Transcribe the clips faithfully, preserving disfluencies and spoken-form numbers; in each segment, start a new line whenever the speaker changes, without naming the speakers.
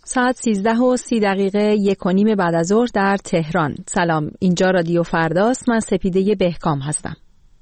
ساعت سیزده و سی دقیقه یک و نیم بعد از ظهر در تهران. سلام، اینجا رادیو فرداست. من سپیده بهکام هستم.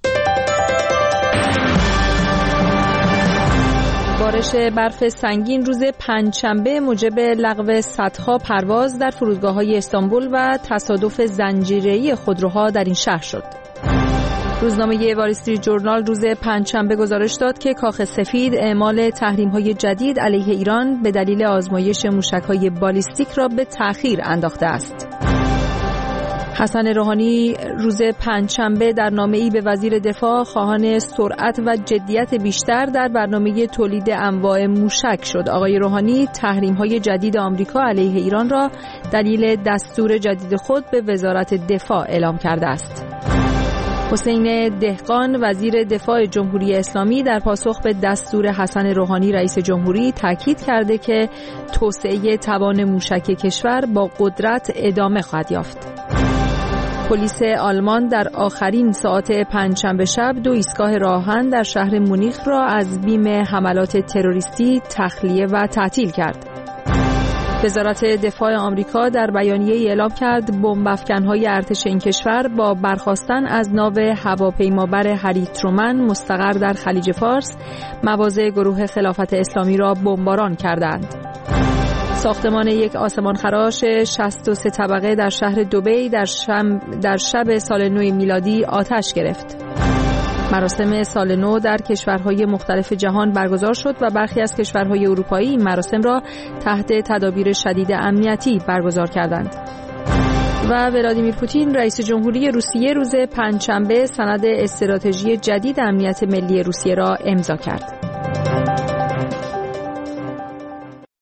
بارش برف سنگین روز پنجشنبه موجب لغو صدها پرواز در فرودگاه‌های استانبول و تصادف زنجیره‌ای خودروها در این شهر شد. روزنامه وال استریت جورنال روز پنجشنبه گزارش داد که کاخ سفید اعمال تحریم‌های جدید علیه ایران به دلیل آزمایش موشک‌های بالیستیک را به تأخیر انداخته است. حسن روحانی روز پنجشنبه در نامه‌ای به وزیر دفاع خواهان سرعت و جدیت بیشتر در برنامه تولید انواع موشک شد. آقای روحانی تحریم‌های جدید آمریکا علیه ایران را دلیل دستور جدید خود به وزارت دفاع اعلام کرده است. حسین دهقان وزیر دفاع جمهوری اسلامی در پاسخ به دستور حسن روحانی رئیس جمهوری تاکید کرده که توسعه توان موشک کشور با قدرت ادامه خواهد یافت. پلیس آلمان در آخرین ساعات پنجشنبه شب دو ایستگاه راهن در شهر مونیخ را از بیم حملات تروریستی تخلیه و تعطیل کرد. وزارت دفاع آمریکا در بیانیه‌ای اعلام کرد بمب افکن‌های ارتش این کشور با برخاستن از ناو هواپیمابر هری ترومن مستقر در خلیج فارس مواضع گروه خلافت اسلامی را بمباران کردند. ساختمان یک آسمانخراش شصت و سه طبقه در شهر دبی در, در شب سال نو میلادی آتش گرفت. مراسم سال نو در کشورهای مختلف جهان برگزار شد و برخی از کشورهای اروپایی این مراسم را تحت تدابیر شدید امنیتی برگزار کردند. و ولادیمیر پوتین رئیس جمهوری روسیه روز پنجشنبه سند استراتژی جدید امنیت ملی روسیه را امضا کرد.